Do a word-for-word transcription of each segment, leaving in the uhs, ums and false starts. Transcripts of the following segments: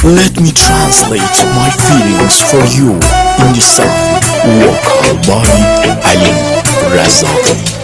Let me translate my feelings for you in the song vocal by Ali Razaki.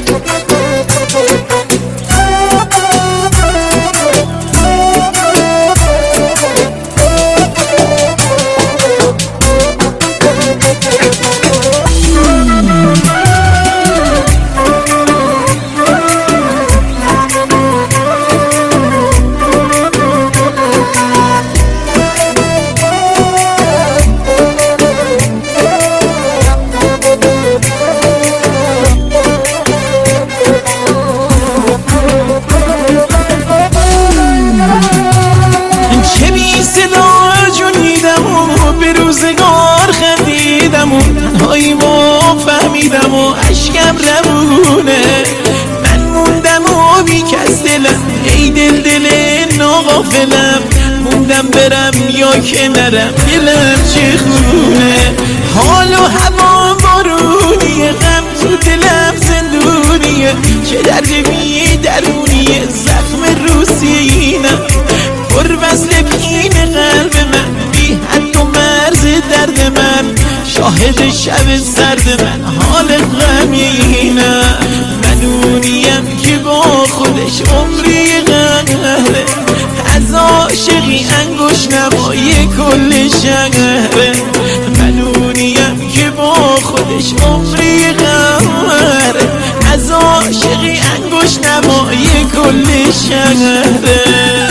روزگار خندیدم و تنهاییمو فهمیدم و عشقم روونه. من موندم و بی کس دلم، ای دل دل ناغافلم. موندم برم یا که نرم، دلم چه خونه. حال و هوا بارونیه، غم تو دلم زندونیه. چه درد بی درونیه، زخم روسینم پر وصل پین قلب من. بی حد و مرز درد من، شاهد شب سرد من، حال غمینم. من اونیم که با خودش عمری قهره، از عاشقی انگوش نمای کل شهره. من اونیم که با خودش عمری قهره، از عاشقی انگوش نمای کل شهره.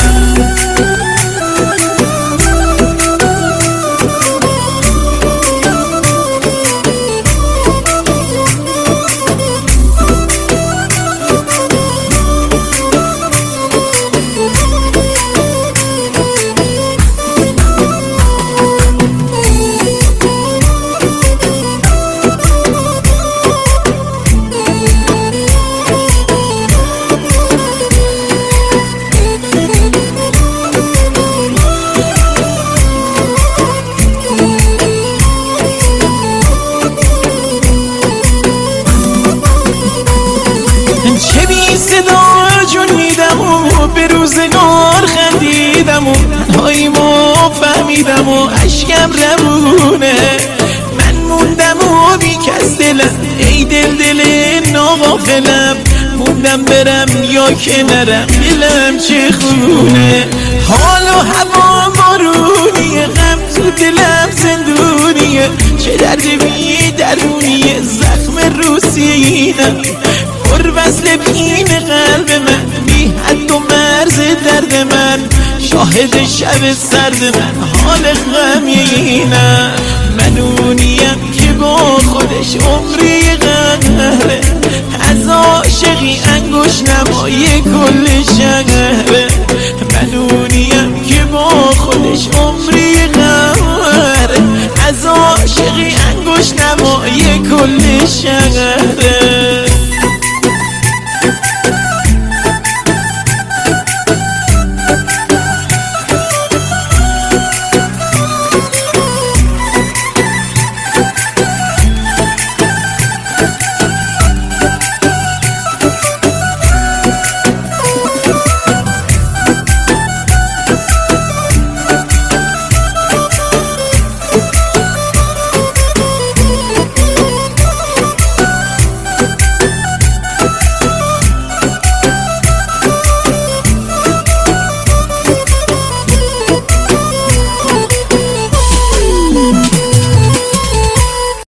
چه بی صدا جون میدم و به روزگار خندیدم و تنهاییمو فهمیدم و عشقم روونه. من موندم و بی کس دلم، ای دل دل ناغافلم. موندم برم یا که نرم، دلم چه خونه. حال و هوا بارونیه، غم تو دلم زندونیه. چه درد بی درونیه، زخم روسینم پر وصل پین قلب من. بی حد و مرز درد من، شاهد شب سرد من، حال غمینم. من اونیم که با خودش عمری قهره، از عاشقی انگوش نمای کل شهره. من اونیم که با خودش عمری قهره، از عاشقی انگوش نمای کل شهره.